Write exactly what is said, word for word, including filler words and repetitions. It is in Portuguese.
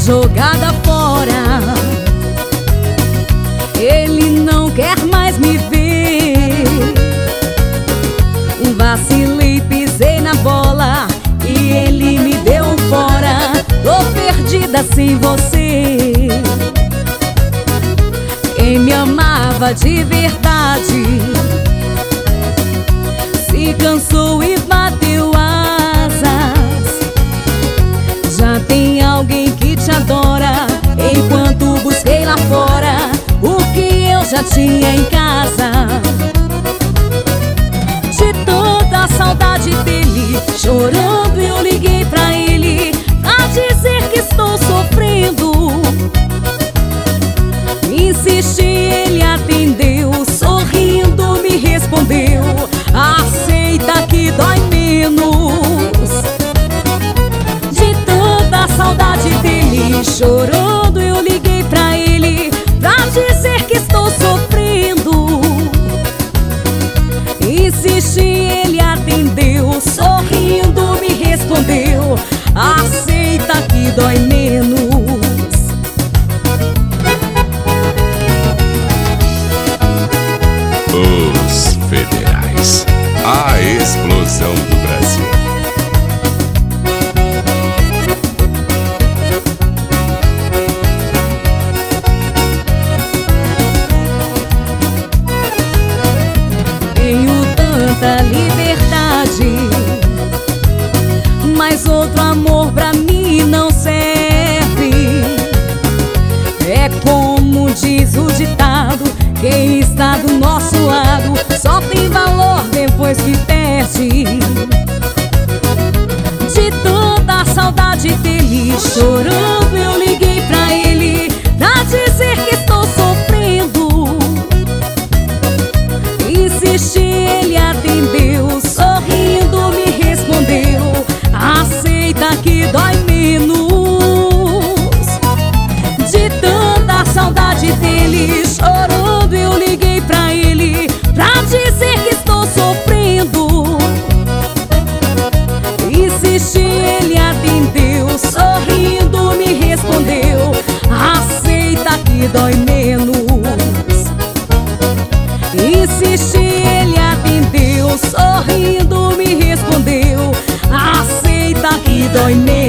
jogada fora. Ele não quer mais me ver. Vacilei, pisei na bola e ele me deu um fora. Tô perdida sem você. Quem me amava de verdade se cansou e bateu asas. Já tem alguém que te adora, enquanto busquei lá fora o que eu já tinha em casa. De tanta saudade dele, chorando eu liguei pra ele a dizer que estou sofrendo. Insisti, ele atendeu, sorrindo me respondeu: aceita que dói menos. De tanta saudade dele, chorando eu liguei pra ele pra dizer que estou sofrendo. Insisti, ele atendeu, sorrindo me respondeu: aceita que dói menos. Os Federais, a explosão do Brasil. Tenho tanta liberdade, mas outro amor pra mim não serve. É como diz o ditado: quem está do nosso lado só tem valor depois que perde. De tanta saudade dele, chorando eu liguei pra ele pra dizer que estou sofrendo. Insisti, ele atendeu, sorrindo me respondeu: aceita que dói menos. De tanta saudade dele, chorando eu liguei pra ele pra dizer que estou sofrendo. Insisti, ele atendeu, sorrindo me respondeu: aceita que dói menos. Insisti, ele atendeu, sorrindo me respondeu: aceita que dói menos.